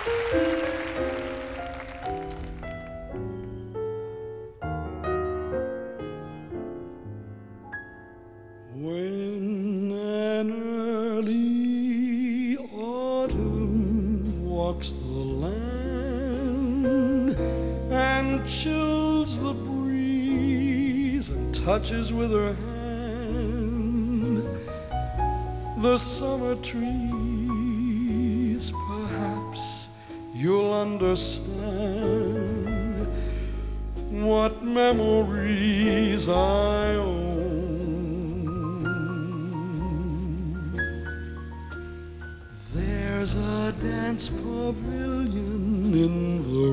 When an early autumn walks the land and chills the breeze and touches with her hand the summer trees, perhaps you'll understand what memories I own. There's a dance pavilion in the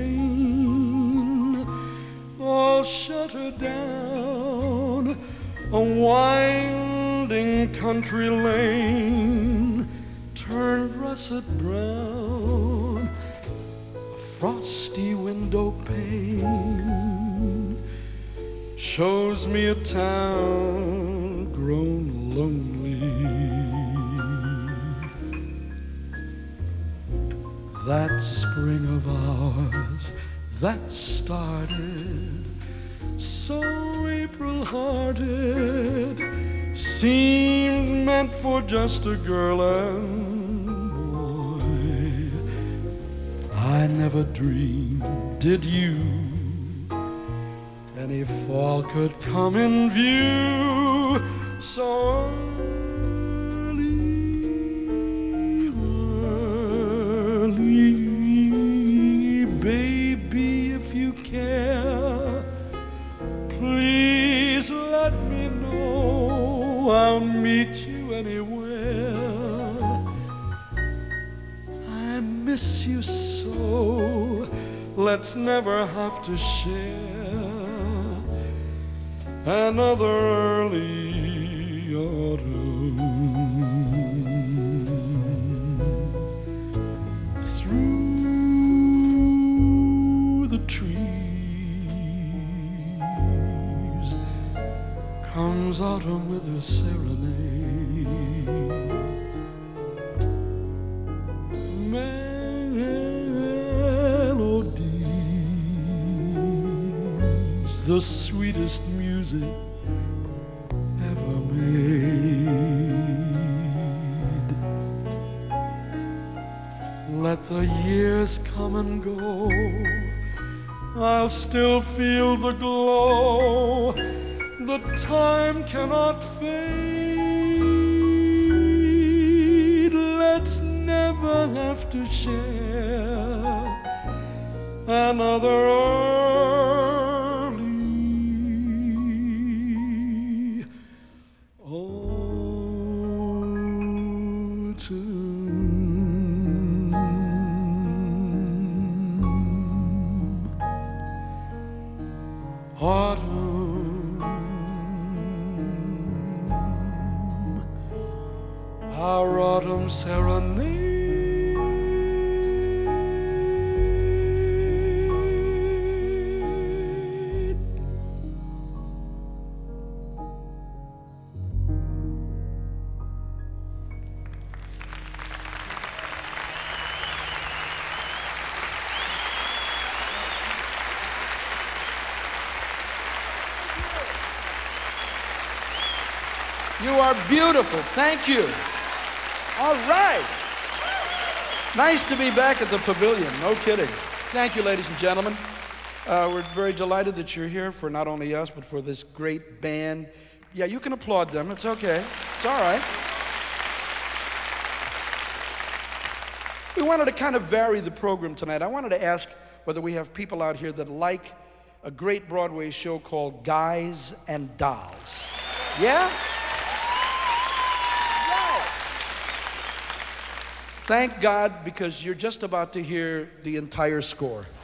rain, all shuttered down, a winding country lane turned russet brown, a frosty window pane shows me a town grown lonely. That spring of ours that started so April-hearted seemed meant for just a girl and boy. I never dreamed, did you, any fall could come in view so early. Baby, if you care, please let me know. I'll meet you anywhere. I miss you so. Let's never have to share another early autumn. Through the trees comes autumn with her serenade. Melodies, the sweetest music ever made. Let the years come and go, I'll still feel the glow. The time cannot fade. Let's never have to share another early autumn. Autumn, our autumn serenade. You are beautiful. Thank you. All right. Nice to be back at the Pavilion. No kidding. Thank you, ladies and gentlemen. We're very delighted that you're here for not only us, but for this great band. Yeah, you can applaud them. It's okay. It's all right. We wanted to kind of vary the program tonight. I wanted to ask whether we have people out here that like a great Broadway show called Guys and Dolls. Yeah? Thank God, because you're just about to hear the entire score.